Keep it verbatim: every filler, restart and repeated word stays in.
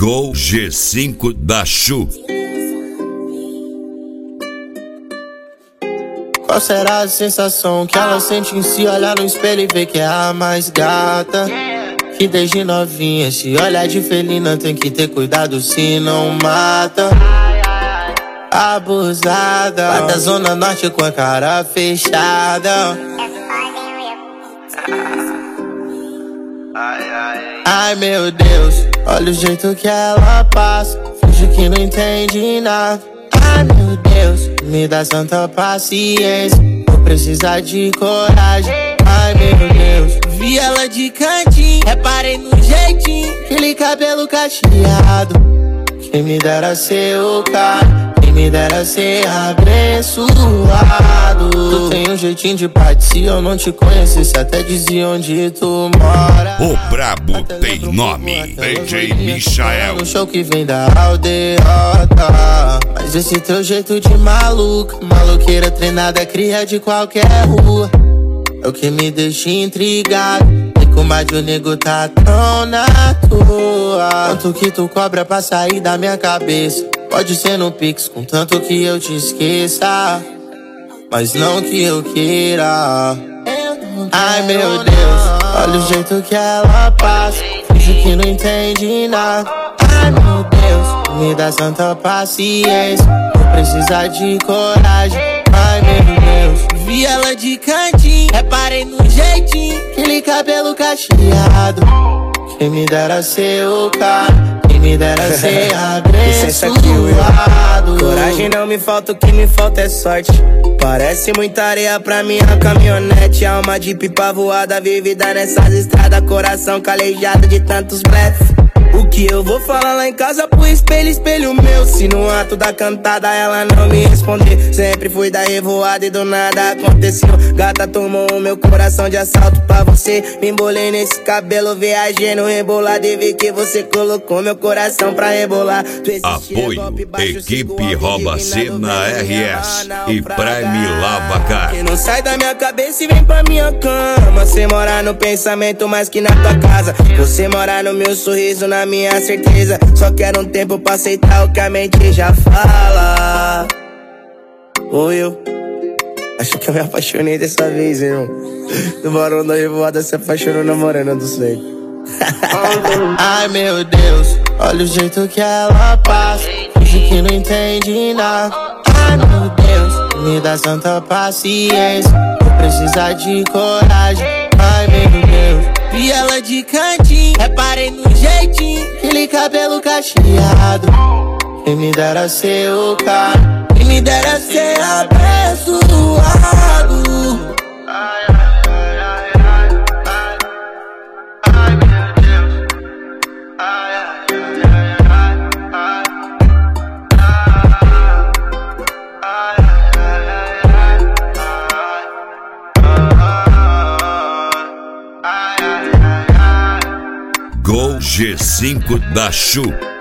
Gol G cinco da Chu. Qual será a sensação que ela sente em se olhar no espelho e ver que é a mais gata? Que desde novinha se olha de felina, tem que ter cuidado se não mata. Abusada, lá da zona norte com a cara fechada. Ai meu Deus, olha o jeito que ela passa, finge que não entende nada. Ai meu Deus, me dá santa paciência, vou precisar de coragem. Ai meu Deus, vi ela de cantinho, reparei no jeitinho, aquele cabelo cacheado. Quem me dera ser o cara, quem me dera ser abençoado. Tu tem um jeitinho de parte, se eu não te conhecesse até dizia onde tu mora. O brabo tem nome, D J Michael. No show que vem da aldeota. Mas esse teu jeito de maluca, maloqueira treinada, cria de qualquer rua, é o que me deixa intrigado. E como a de o nego tá tão na tua. Quanto que tu cobra pra sair da minha cabeça? Pode ser no Pix, contanto que eu te esqueça, mas não que eu queira. Ai meu Deus, olha o jeito que ela passa, finge que não entende nada. Ai meu Deus, me dá santa paciência, vou precisar de coragem. Ai meu Deus, vi ela de cantinho, reparei no jeitinho, aquele cabelo cacheado. Quem me dera ser o cara, quem me dera ser abençoado. Coragem não me falta, o que me falta é sorte. Parece muita areia pra minha caminhonete. Alma de pipa voada, vivida nessas estradas. Coração calejado de tantos blefs. O que eu vou falar lá em casa pro espelho, espelho meu? Se no ato da cantada ela não me responder, sempre fui da revoada e do nada aconteceu. Gata tomou o meu coração de assalto pra você. Me embolei nesse cabelo, viajei no rebolado e vi que você colocou meu coração pra rebolar. Apoio, equipe Rouba Cena R S e Prime Lavacar. Que não sai da minha cabeça e vem pra minha cama. Você mora no pensamento mais que na tua casa. Você mora no meu sorriso, na minha certeza. Só quero um tempo pra aceitar o que a mente já fala. Ou eu acho que eu me apaixonei dessa vez, irmão. Do Barão da Revoada se apaixonou na Morena do Sul. Ai meu Deus, olha o jeito que ela passa, finge que não entende nada. Ai meu Deus, me dá santa paciência, vou precisar de coragem. Ai meu Deus, vi ela de cantinho, reparei no jeitinho, aquele cabelo cacheado. Quem me dera ser o cara, quem me dera ser abençoado. Ai, ai, ai, ai, ai, ai. Ai meu Deus, ai, ai, ai, ai, ai, ai, ai, ai, ai. Gol G cinco da Chu.